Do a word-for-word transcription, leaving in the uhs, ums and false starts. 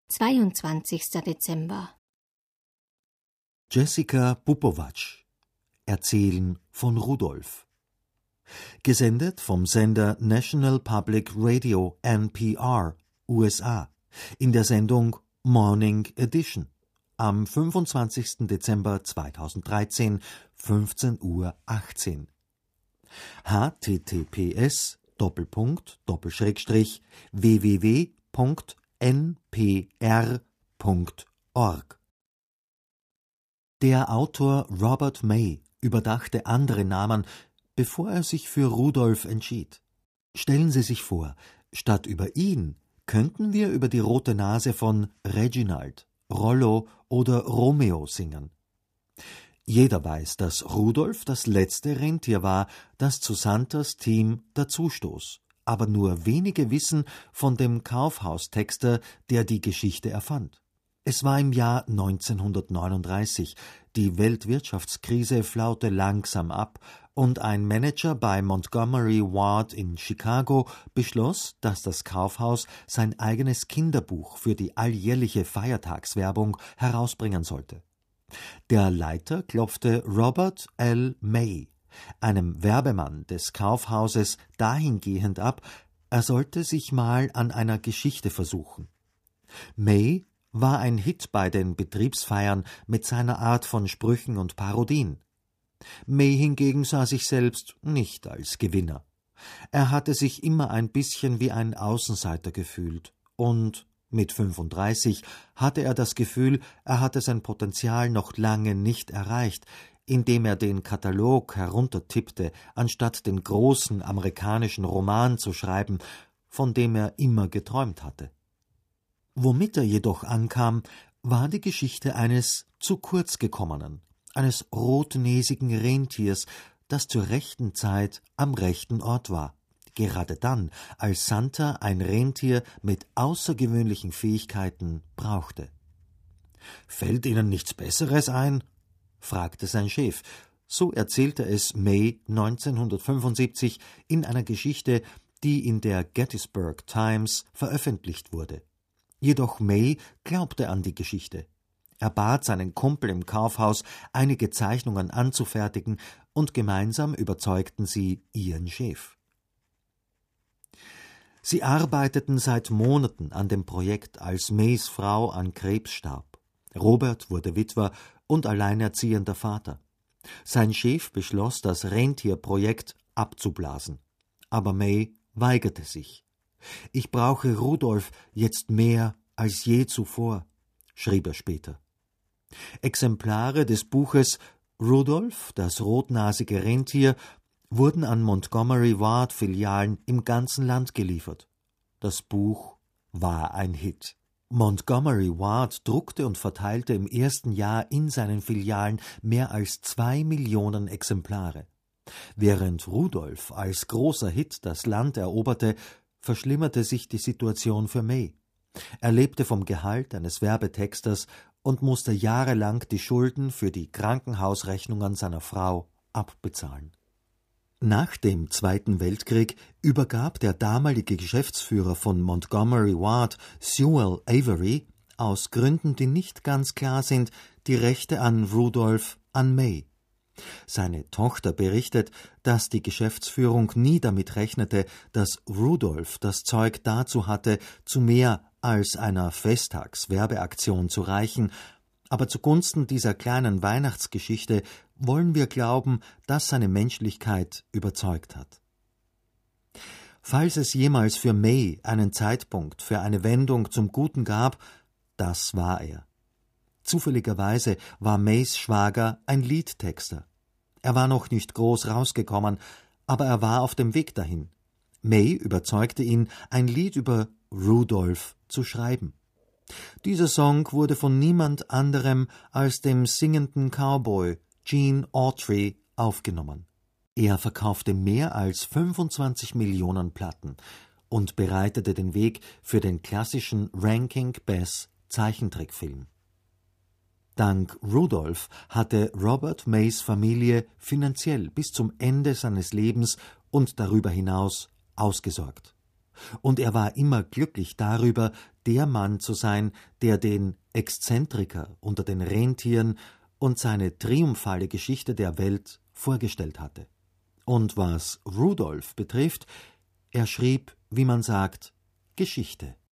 zweiundzwanzigster Dezember. Jessica Pupovac. Erzählen von Rudolf. Gesendet vom Sender National Public Radio N P R, U S A, in der Sendung Morning Edition am fünfundzwanzigsten Dezember zweitausenddreizehn, fünfzehn Uhr achtzehn. h t t p s Doppelpunkt Doppelschrägstrich w w w Punkt n p r Punkt org. Der Autor Robert May überdachte andere Namen, bevor er sich für Rudolf entschied. Stellen Sie sich vor, statt über ihn könnten wir über die rote Nase von Reginald, Rollo oder Romeo singen. Jeder weiß, dass Rudolf das letzte Rentier war, das zu Santas Team dazustoß. Aber nur wenige wissen von dem Kaufhaustexter, der die Geschichte erfand. Es war im Jahr neunzehnhundertneununddreißig. Die Weltwirtschaftskrise flaute langsam ab und ein Manager bei Montgomery Ward in Chicago beschloss, dass das Kaufhaus sein eigenes Kinderbuch für die alljährliche Feiertagswerbung herausbringen sollte. Der Leiter klopfte Robert L. May, einem Werbemann des Kaufhauses, dahingehend ab, er sollte sich mal an einer Geschichte versuchen. May war ein Hit bei den Betriebsfeiern mit seiner Art von Sprüchen und Parodien. May hingegen sah sich selbst nicht als Gewinner. Er hatte sich immer ein bisschen wie ein Außenseiter gefühlt und mit fünfunddreißig hatte er das Gefühl, er hatte sein Potenzial noch lange nicht erreicht, indem er den Katalog heruntertippte, anstatt den großen amerikanischen Roman zu schreiben, von dem er immer geträumt hatte. Womit er jedoch ankam, war die Geschichte eines zu kurz gekommenen, eines rotnäsigen Rentiers, das zur rechten Zeit am rechten Ort war. Gerade dann, als Santa ein Rentier mit außergewöhnlichen Fähigkeiten brauchte. »Fällt Ihnen nichts Besseres ein?« fragte sein Chef. So erzählte es May neunzehnhundertfünfundsiebzig in einer Geschichte, die in der Gettysburg Times veröffentlicht wurde. Jedoch May glaubte an die Geschichte. Er bat seinen Kumpel im Kaufhaus, einige Zeichnungen anzufertigen, und gemeinsam überzeugten sie ihren Chef. Sie arbeiteten seit Monaten an dem Projekt, als Mays Frau an Krebs starb. Robert wurde Witwer und alleinerziehender Vater. Sein Chef beschloss, das Rentierprojekt abzublasen. Aber May weigerte sich. »Ich brauche Rudolf jetzt mehr als je zuvor«, schrieb er später. Exemplare des Buches »Rudolf, das rotnasige Rentier« wurden an Montgomery Ward Filialen im ganzen Land geliefert. Das Buch war ein Hit. Montgomery Ward druckte und verteilte im ersten Jahr in seinen Filialen mehr als zwei Millionen Exemplare. Während Rudolf als großer Hit das Land eroberte, verschlimmerte sich die Situation für May. Er lebte vom Gehalt eines Werbetexters und musste jahrelang die Schulden für die Krankenhausrechnungen seiner Frau abbezahlen. Nach dem Zweiten Weltkrieg übergab der damalige Geschäftsführer von Montgomery Ward, Sewell Avery, aus Gründen, die nicht ganz klar sind, die Rechte an Rudolf an May. Seine Tochter berichtet, dass die Geschäftsführung nie damit rechnete, dass Rudolf das Zeug dazu hatte, zu mehr als einer Festtagswerbeaktion zu reichen, aber zugunsten dieser kleinen Weihnachtsgeschichte wollen wir glauben, dass seine Menschlichkeit überzeugt hat. Falls es jemals für May einen Zeitpunkt für eine Wendung zum Guten gab, das war er. Zufälligerweise war Mays Schwager ein Liedtexter. Er war noch nicht groß rausgekommen, aber er war auf dem Weg dahin. May überzeugte ihn, ein Lied über Rudolf zu schreiben. Dieser Song wurde von niemand anderem als dem singenden Cowboy Gene Autry aufgenommen. Er verkaufte mehr als fünfundzwanzig Millionen Platten und bereitete den Weg für den klassischen Rankin Bass Zeichentrickfilm. Dank Rudolf hatte Robert Mays Familie finanziell bis zum Ende seines Lebens und darüber hinaus ausgesorgt. Und er war immer glücklich darüber, der Mann zu sein, der den Exzentriker unter den Rentieren und seine triumphale Geschichte der Welt vorgestellt hatte. Und was Rudolf betrifft, er schrieb, wie man sagt, Geschichte.